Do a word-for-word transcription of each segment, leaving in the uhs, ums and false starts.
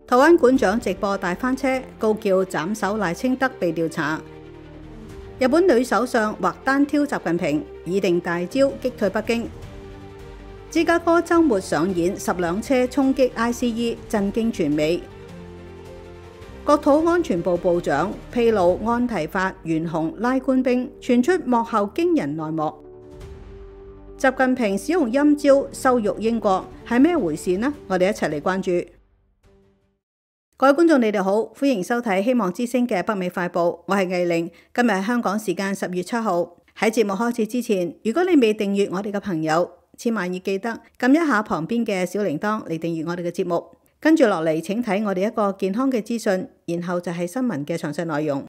台灣館長直播大翻車，高叫斬首賴清德被調查。日本女首相或單挑習近平，擬定大招擊退北京。芝加哥週末上演十輛車衝擊 I C E， 震驚全美。國土安全部部長披露安提法懸紅拉官兵，傳出幕後驚人內幕。習近平使用陰招羞辱英國，係咩回事呢？我哋一齊嚟關注。各位觀眾，你哋好，歡迎收睇希望之聲嘅北美快報，我係藝玲。今日係香港時間十月七號。喺節目開始之前，如果你未訂閱我哋嘅朋友，千萬要記得撳一下旁邊嘅小鈴鐺嚟訂閱我哋嘅節目。跟住落嚟，請睇我哋一個健康嘅資訊，然後就係新聞嘅詳細內容。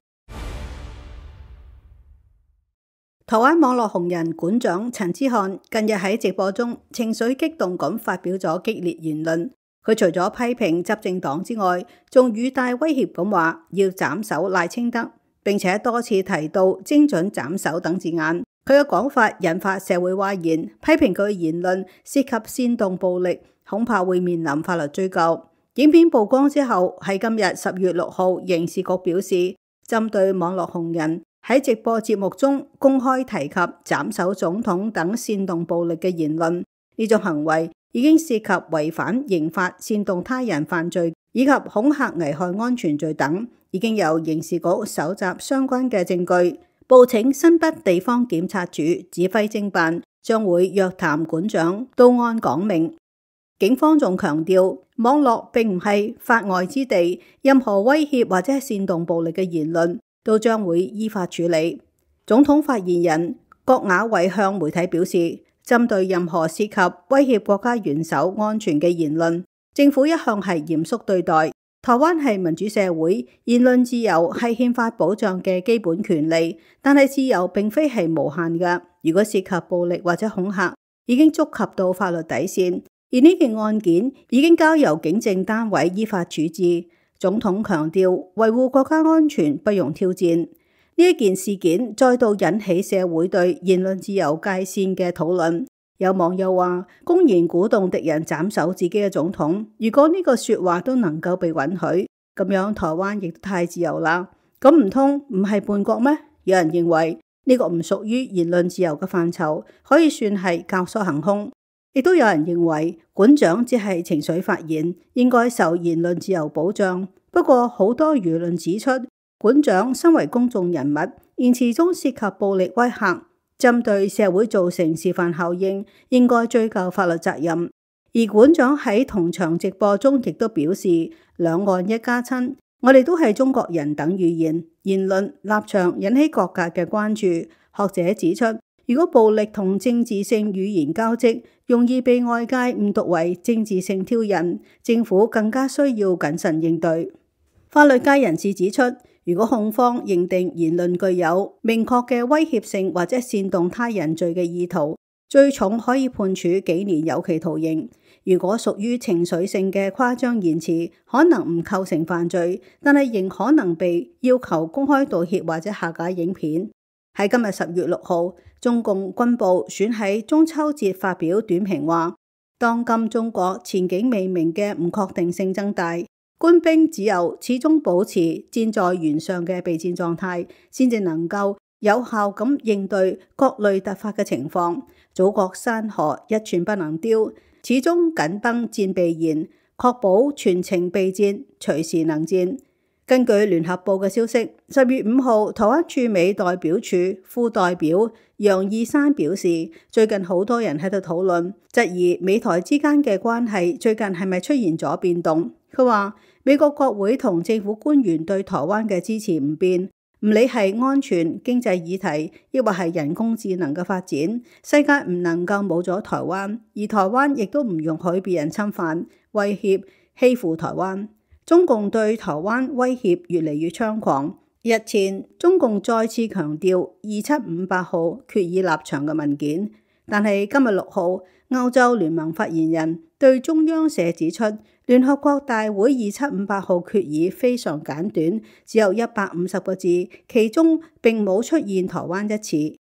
台灣網絡紅人館長陳之漢近日喺直播中情緒激動咁發表咗激烈言論。佢除咗批評執政黨之外，仲語帶威脅咁話要斬首賴清德，並且多次提到精準斬首等字眼。佢嘅講法引發社會譁然，批評佢嘅言論涉及煽動暴力，恐怕會面臨法律追究。影片曝光之後，喺今日十月六號，刑事局表示，針對網絡紅人喺直播節目中公開提及斬首總統等煽動暴力嘅言論，呢種行為已經涉及違反刑法煽動他人犯罪以及恐嚇危害安全罪等，已經由刑事局搜集相關嘅證據，報請新北地方檢察署指揮偵辦，將會約談館長到案講明。警方仲強調，網絡並唔係法外之地，任何威脅或者係煽動暴力嘅言論都將會依法處理。總統發言人郭雅偉向媒體表示，針對任何涉及威脅國家元首安全嘅言論，政府一向係嚴肅對待。台灣係民主社會，言論自由係憲法保障嘅基本權利，但係自由並非係無限嘅。如果涉及暴力或者恐嚇，已經觸及到法律底線，而呢件案件已經交由警政單位依法處置。總統強調，維護國家安全不容挑戰。呢一件事件再度引起社會對言論自由界線嘅討論。有網友話，公然鼓動敵人斬首自己嘅總統，如果呢個說話都能夠被允許，咁樣台灣亦都太自由啦。咁唔通唔係叛國咩？有人認為呢個唔屬於言論自由嘅範疇，可以算係教唆行兇。亦都有人認為館長只係情緒發言，應該受言論自由保障。不過好多輿論指出，館長身為公眾人物，言辭中涉及暴力威嚇，針對社會造成示範效應，應該追究法律責任。而館長喺同場直播中亦都表示，兩岸一家親，我哋都係中國人等語言。言論立場引起各界嘅關注。學者指出，如果暴力同政治性語言交織，容易被外界誤讀為政治性挑釁，政府更加需要謹慎應對。法律界人士指出，如果控方認定言論具有明確嘅威脅性或者煽動他人罪嘅意圖，最重可以判處幾年有期徒刑。如果屬於情緒性嘅誇張言辭，可能唔構成犯罪，但係仍可能被要求公開道歉或者下架影片。喺今日十月六號，中共軍部選喺中秋節發表短評話，當今中國前景未明嘅唔確定性增大，官兵只有始終保持箭在弦上嘅備戰狀態，先至能夠有效咁應對各類突發嘅情況。祖國山河一寸不能丟，始終緊繃戰備嚴，確保全程備戰，隨時能戰。根據聯合報嘅消息，十月五號，台灣駐美代表處副代表楊義山表示，最近好多人喺度討論，質疑美台之間嘅關係最近係咪出現咗變動。佢話，美國國會同政府官員對台灣嘅支持唔變，唔理係安全、經濟議題，抑或係人工智能嘅發展，世界唔能夠冇咗台灣，而台灣亦都唔容許別人侵犯、威脅、欺負台灣。中共對台灣威脅越嚟越猖狂。日前，中共再次強調二七五八號決議立場嘅文件，但係今日六號，歐洲聯盟發言人對中央社指出，聯合國大會二七五八號決議非常簡短，只有一百五十個字，其中並冇出現台灣一詞。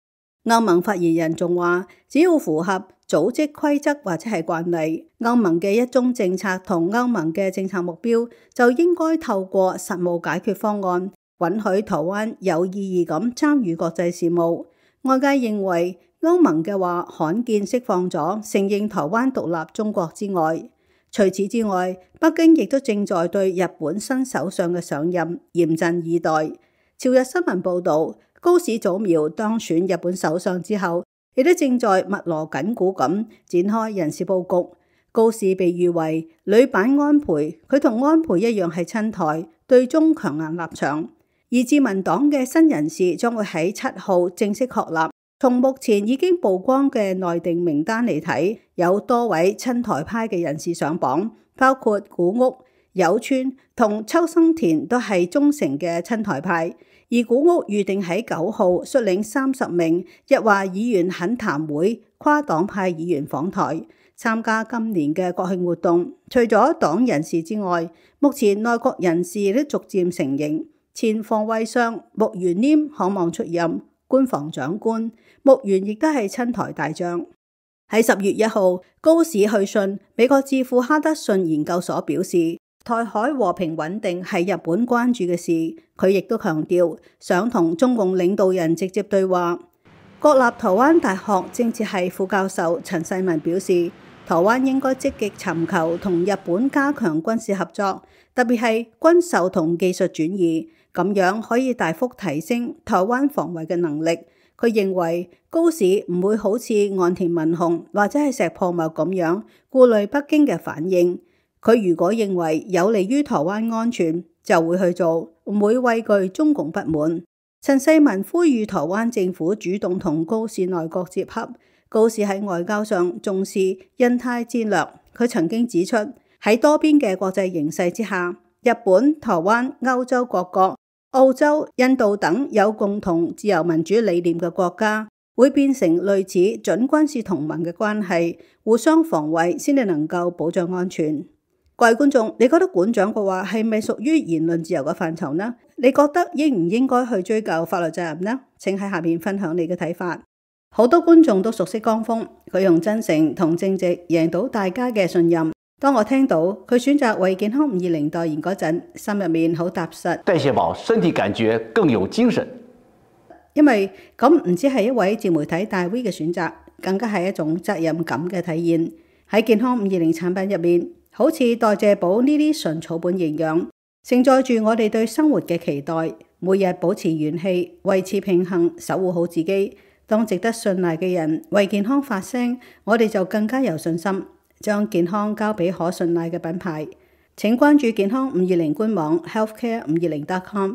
歐盟發言人仲話，只要符合組織規則或者係慣例，歐盟嘅一中政策同歐盟嘅政策目標，就應該透過實務解決方案，允許台灣有意義咁參與國際事務。外界認為歐盟嘅話罕見釋放咗承認台灣獨立中國之外，除此之外，北京亦都正在對日本新首相嘅上任嚴陣以待。朝日新聞報導，高市早苗當選日本首相之後，亦都正在密鑼緊鼓咁展開人事佈局。高市被譽為女版安倍，佢同安倍一樣係親台，對中強硬立場。而自民黨嘅新人事將會喺七號正式確立。從目前已經曝光嘅內定名單嚟睇，有多位親台派嘅人士上榜，包括古屋、有村同秋生田都係忠誠嘅親台派。而古屋預定喺九號率領三十名日華議員懇談會跨黨派議員訪台，參加今年嘅國慶活動。除咗黨人士之外，目前內閣人士都逐漸成形，前防衛相木原稔可望出任官房長官，木原亦都係親台大將。喺十月一號，高市去信美國智庫哈德遜研究所表示，台海和平穩定係日本關注嘅事。佢亦都強調想同中共領導人直接對話。國立台灣大學政治系副教授陳世文表示，台灣應該積極尋求同日本加強軍事合作，特別係軍售同技術轉移，咁樣可以大幅提升台灣防衛嘅能力。佢認為高市唔會好似岸田文雄或者係石破茂咁樣顧慮北京嘅反應。佢如果認為有利於台灣安全，就會去做，唔會畏懼中共不滿。陳世文呼籲台灣政府主動同高市內閣接洽。高市喺外交上重視印太戰略。佢曾經指出，喺多邊嘅國際形勢之下，日本、台灣、歐洲各國、澳洲、印度等有共同自由民主理念嘅國家，會變成類似準軍事同盟嘅關係，互相防衛先至能夠保障安全。各位觀眾，你覺得館長嘅話係咪屬於言論自由嘅範疇呢？你覺得應唔應該去追究法律責任呢？請喺下面分享你嘅睇法。好多觀眾都熟悉江峰，佢用真誠同正直贏到大家嘅信任。當我聽到佢選擇為健康五二零代言嗰陣，心入面好踏實。代謝寶身體感覺更有精神，因為咁唔止係一位自媒體大 V 嘅選擇，更加係一種責任感嘅體現。喺健康五二零產品入面，好似代謝寶呢啲純草本營養，承載住我哋對生活嘅期待，每日保持元氣，維持平衡，守護好自己。當值得信賴嘅人為健康發聲，我哋就更加有信心，將健康交俾可信賴嘅品牌。請關注健康五二零官網 healthcare 五二零 dot com。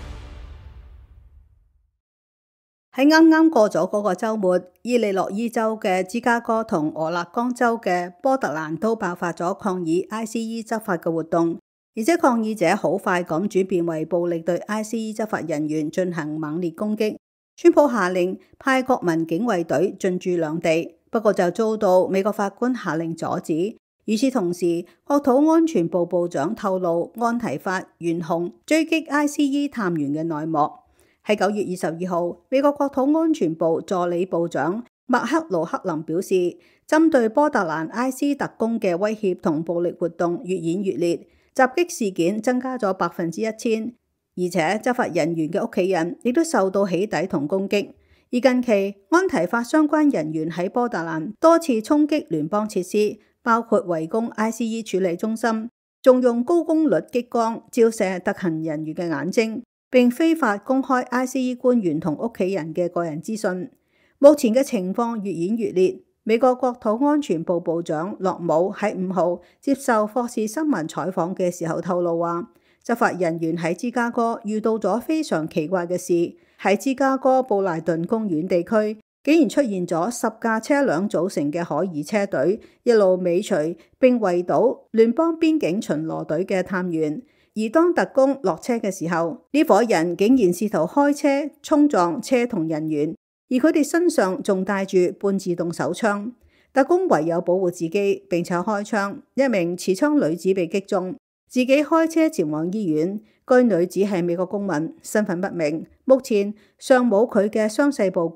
喺啱啱過咗嗰個週末，伊利諾伊州嘅芝加哥同俄勒岡州嘅波特蘭都爆發咗抗議 I C E 執法嘅活動，而且抗議者好快咁轉變為暴力對 I C E 執法人員進行猛烈攻擊。川普下令派國民警衛隊進駐兩地，不過就遭到美國法官下令阻止。與此同時，國土安全部部長透露安提法懸紅追擊 I C E 探員嘅內幕。喺九月二十二號，美國國土安全部助理部長麥克盧克林表示，針對波特蘭 I C 特工嘅威脅同暴力活動越演越烈，襲擊事件增加咗百分之一千，而且執法人員嘅屋企人亦都受到起底同攻擊。而近期安提法相關人員喺波特蘭多次衝擊聯邦設施，包括圍攻 I C E 處理中心，仲用高功率激光照射特勤人員嘅眼睛，並非法公開 I C E 官員同屋企人嘅個人資訊。目前嘅情況越演越烈。美國國土安全部部長洛姆喺五號接受霍士新聞採訪嘅時候透露話，執法人員喺芝加哥遇到咗非常奇怪嘅事。喺芝加哥布萊頓公園地區，竟然出現咗十架車輛組成嘅可疑車隊，一路尾隨並圍堵聯邦邊境巡邏隊嘅探員。而當特工落車嘅時候，呢伙人竟然試圖開車衝撞車同人員，而佢哋身上仲帶住半自動手槍。特工唯有保護自己並且開槍，一名持槍女子被擊中，自己開車前往醫院。該女子係美國公民，身份不明，目前尚冇佢嘅傷勢報告。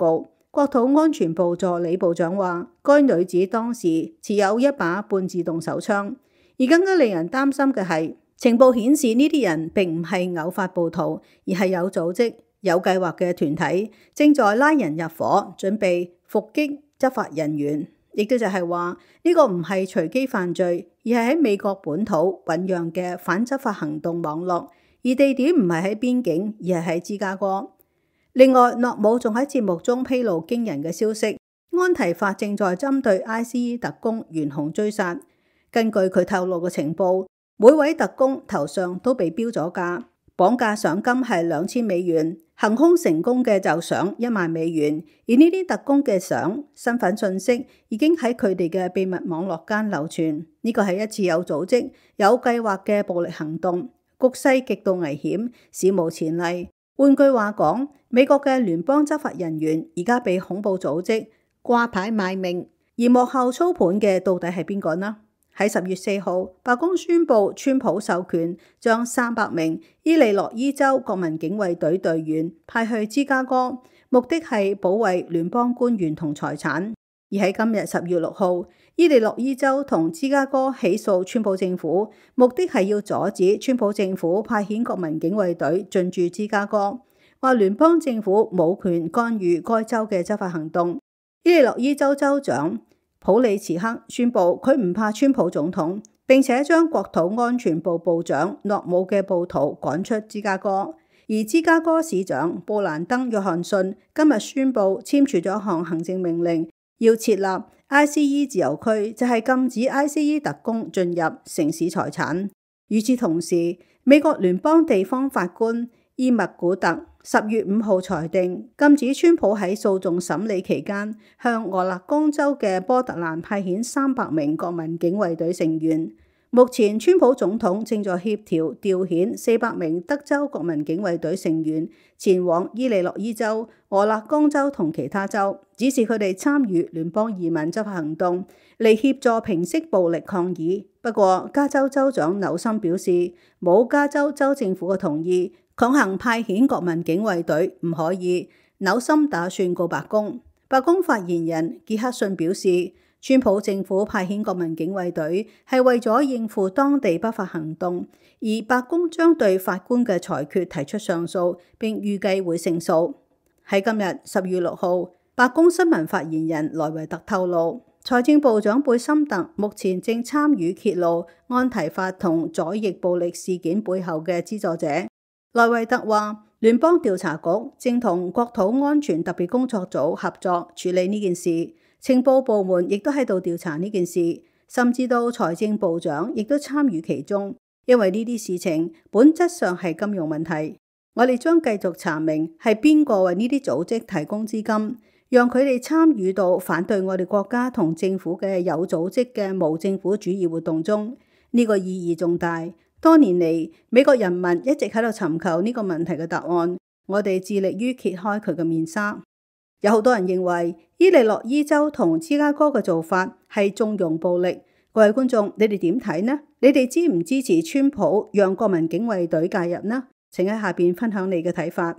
國土安全部助理部長話，該女子當時持有一把半自動手槍。而更加令人擔心嘅係，情報顯示呢啲人並唔係偶發暴徒，而係有組織、有計劃嘅團體，正在拉人入伙，準備伏擊執法人員。亦都就係話，呢個唔係隨機犯罪，而係喺美國本土醖釀嘅反執法行動網絡，而地點唔係喺邊境，而係喺芝加哥。另外，諾姆仲喺節目中披露驚人嘅消息，安提法正在針對 I C E 特工懸紅追殺。根據佢透露嘅情報，每位特工頭上都被標咗價，綁架賞金係兩千美元，行兇成功嘅就賞一萬美元。而呢啲特工嘅相、身份信息已經喺佢哋嘅秘密網絡間流傳。呢個係一次有組織、有計劃嘅暴力行動，局勢極度危險，史無前例。換句話講，美國嘅聯邦執法人員而家被恐怖組織掛牌賣命，而幕後操盤嘅到底係邊個呢？喺十月四號，白宮宣布川普授權將三百名伊利諾伊州國民警衛隊隊員派去芝加哥，目的係保衛聯邦官員同財產。而喺今日十月六號，伊利諾伊州同芝加哥起訴川普政府，目的係要阻止川普政府派遣國民警衛隊進駐芝加哥，話聯邦政府冇權干預該州嘅執法行動。伊利諾伊州州長普里茨克宣布佢唔怕川普總統，並且將國土安全部部長諾姆嘅暴徒趕出芝加哥。而芝加哥市長布蘭登約翰遜今日宣布簽署咗一項行政命令，要設立 I C E 自由區，就係禁止 I C E 特工進入城市財產。與此同時，美國聯邦地方法官伊麥古特十月五號裁定，禁止川普喺訴訟審理期間向俄勒岡州嘅波特蘭派遣三百名國民警衛隊成員。目前，川普總統正在協調調遣四百名德州國民警衛隊成員前往伊利諾伊州、俄勒岡州同其他州，指示佢哋參與聯邦移民執法行動，嚟協助平息暴力抗議。不過，加州州長紐森表示，冇加州州政府嘅同意，強行派遣國民警衛隊唔可以。紐森打算告白宮。白宮發言人傑克遜表示，川普政府派遣國民警衛隊係為咗應付當地不法行動，而白宮將對法官嘅裁決提出上訴，並預計會勝訴。喺今日十月六號，白宮新聞發言人萊維特透露，財政部長貝森特目前正參與揭露安提法同左翼暴力事件背後嘅資助者。萊維特話，聯邦調查局正同國土安全特別工作組合作處理呢件事。情報部門亦都喺度調查呢件事，甚至到財政部長亦都參與其中，因為呢啲事情本質上係金融問題。我哋將繼續查明係邊個為呢啲組織提供資金，讓佢哋參與到反對我哋國家同政府嘅有組織嘅無政府主義活動中。呢個意義重大。多年嚟，美國人民一直喺度尋求呢個問題嘅答案，我哋致力於揭開佢嘅面紗。有好多人認為伊利諾伊州同芝加哥嘅做法係縱容暴力。各位觀眾，你哋點睇呢？你哋支唔支持川普讓國民警衛隊介入呢？請喺下邊分享你嘅睇法。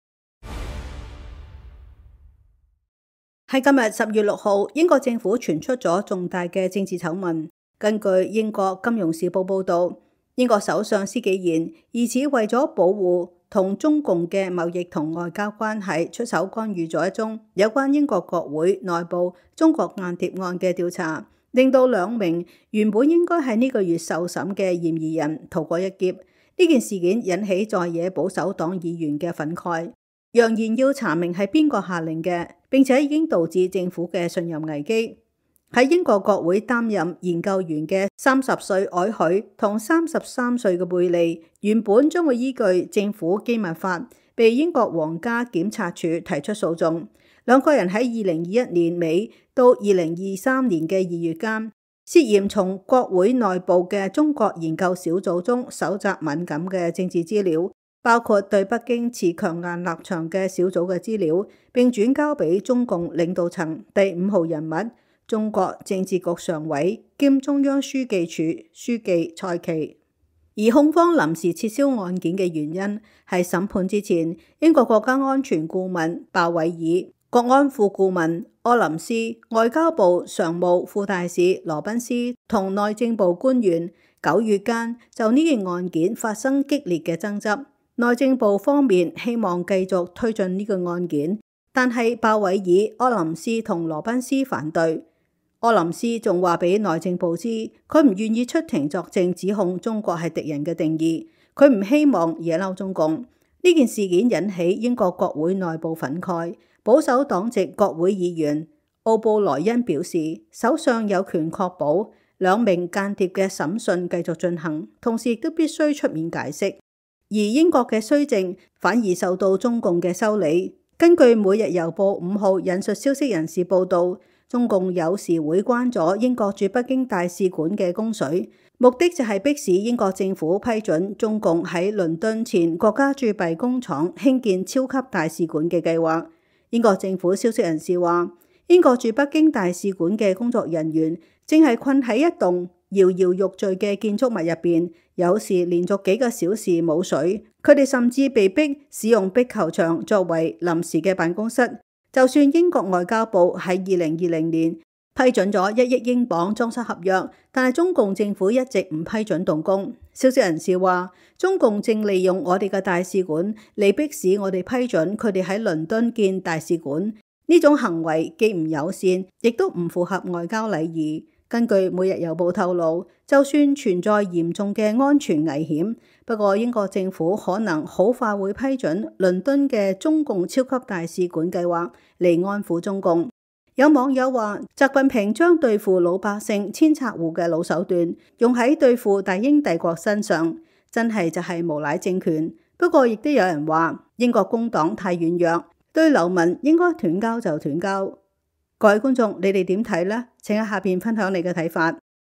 喺今日十月六號，英國政府傳出咗重大嘅政治醜聞。根據英國金融時報報道，英國首相施紀賢疑似為咗保護同中共嘅貿易同外交關係，出手干預咗一宗有關英國國會內部中國間諜案嘅調查，令到兩名原本應該喺呢個月受審嘅嫌疑人逃過一劫。呢件事件引起在野保守黨議員嘅憤慨，揚言要查明係邊個下令嘅，並且已經導致政府嘅信任危機。喺英國國會擔任研究員嘅三十歲凱許同三十三歲嘅貝利，原本將會依據政府機密法被英國皇家檢察署提出訴訟。兩個人喺二零二一年尾到二零二三年嘅二月間，涉嫌從國會內部嘅中國研究小組中搜集敏感嘅政治資料，包括對北京持強硬立場嘅小組嘅資料，並轉交俾中共領導層第五號人物，中國政治局常委兼中央書記處書記蔡奇。而控方臨時撤銷案件嘅原因係審判之前，英國國家安全顧問鮑威爾國安副顧問柯林斯、外交部常務副大使羅賓斯同內政部官員九月間就呢件案件發生激烈嘅爭執。內政部方面希望繼續推進呢個案件，但係鮑威爾、柯林斯同羅賓斯反對。柯林斯仲話俾內政部知，佢唔願意出庭作證指控中國係敵人嘅定義，佢唔希望惹嬲中共。呢件事件引起英國國會內部憤慨，保守黨籍國會議員奧布萊恩表示，首相有權確保兩名間諜嘅審訊繼續進行，同時亦都必須出面解釋。而英國嘅綏靖反而受到中共嘅修理。根據每日郵報五號引述消息人士報道，中共有時會關咗英國駐北京大使館嘅供水，目的就係迫使英國政府批准中共喺倫敦前國家鑄幣工廠興建超級大使館嘅計劃。英國政府消息人士話，英國駐北京大使館嘅工作人員正係困喺一棟搖搖欲墜嘅建築物入邊，有時連續幾個小時冇水，佢哋甚至被逼使用壁球場作為臨時嘅辦公室。就算英國外交部喺二零二零年批准咗一億英鎊裝修合約，但係中共政府一直唔批准動工。消息人士話，中共正利用我哋嘅大使館嚟迫使我哋批准佢哋喺倫敦建大使館，呢種行為既唔友善，亦都唔符合外交禮儀。根據每日郵報透露，就算存在嚴重嘅安全危險，不過英國政府可能好快會批准倫敦嘅中共超級大使館計劃嚟安撫中共。有網友話，習近平將對付老百姓千冊戶嘅老手段用喺對付大英帝國身上，真係就係無賴政權。不過亦都有人話，英國工黨太軟弱，對流民應該斷交就斷交。各位觀眾，你哋點睇呢？請喺下邊分享你嘅睇法。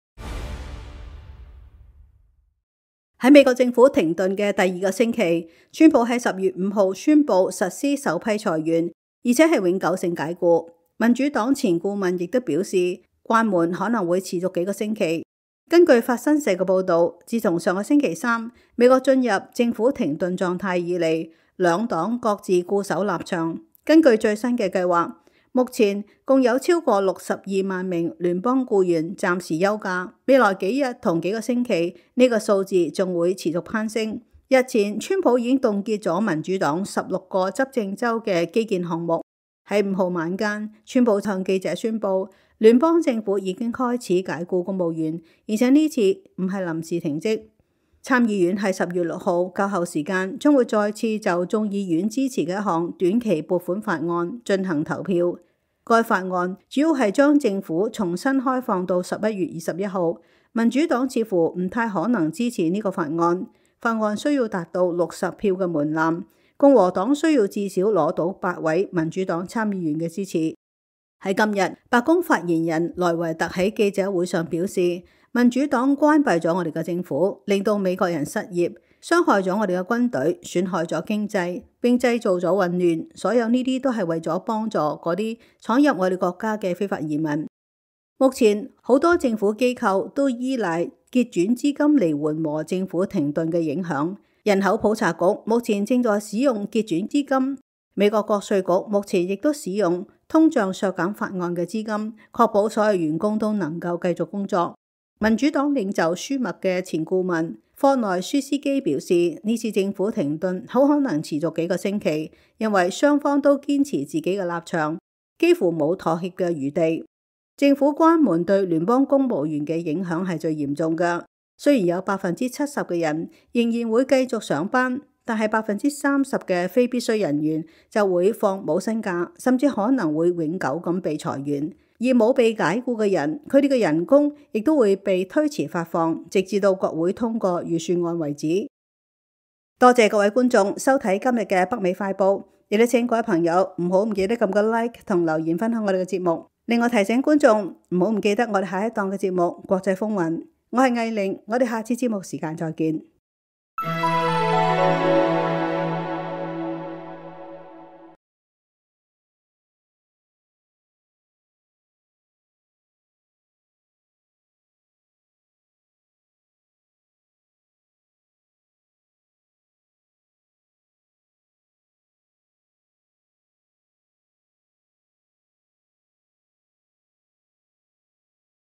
喺美國政府停頓嘅第二個星期，川普喺十月五號宣布實施首批裁員，而且係永久性解僱。民主黨前顧問亦都表示，關門可能會持續幾個星期。根據法新社嘅報道，自從上個星期三美國進入政府停頓狀態以嚟，兩黨各自固守立場。根據最新嘅計劃，目前共有超過六十二萬名聯邦僱員暫時休假，未來幾日同幾個星期呢個數字仲會持續攀升。日前，川普已經凍結咗民主黨十六個執政州嘅基建項目。喺五號晚間，川普向記者宣布，聯邦政府已經開始解僱公務員，而且呢次唔係臨時停職。參議院喺十月六號較後時間將會再次就眾議院支持嘅一項短期撥款法案進行投票。該法案主要係將政府重新開放到十一月二十一號。民主黨似乎唔太可能支持呢個法案。法案需要達到六十票嘅門檻，共和黨需要至少攞到八位民主黨參議員嘅支持。喺今日，白宮發言人萊維特喺記者會上表示，民主黨關閉咗我哋嘅政府，令到美國人失業，傷害咗我哋嘅軍隊，損害咗經濟，並製造咗混亂。所有呢啲都係為咗幫助嗰啲闖入我哋國家嘅非法移民。目前好多政府機構都依賴結轉資金嚟緩和政府停頓嘅影響。人口普查局目前正在使用結轉資金，美國國稅局目前亦都使用通脹削減法案嘅資金，確保所有員工都能夠繼續工作。民主黨領袖舒默嘅前顧問霍內舒斯基表示，呢次政府停頓好可能持續幾個星期，因為雙方都堅持自己嘅立場，幾乎冇妥協嘅餘地。政府關門對聯邦公務員嘅影響係最嚴重嘅，雖然有百分之七十嘅人仍然會繼續上班，但係百分之三十嘅非必須人員就會放冇薪假，甚至可能會永久咁被裁員。而冇被解僱嘅人，佢哋嘅人工亦都會被推遲發放，直至到國會通過預算案為止。多謝各位觀眾收睇今日嘅北美快報，亦都請各位朋友唔好唔記得撳個 like 同留言分享我哋嘅節目。另外提醒觀眾唔好唔記得我哋下一檔嘅節目《國際風雲》。我係艾玲，我哋下次節目時間再見。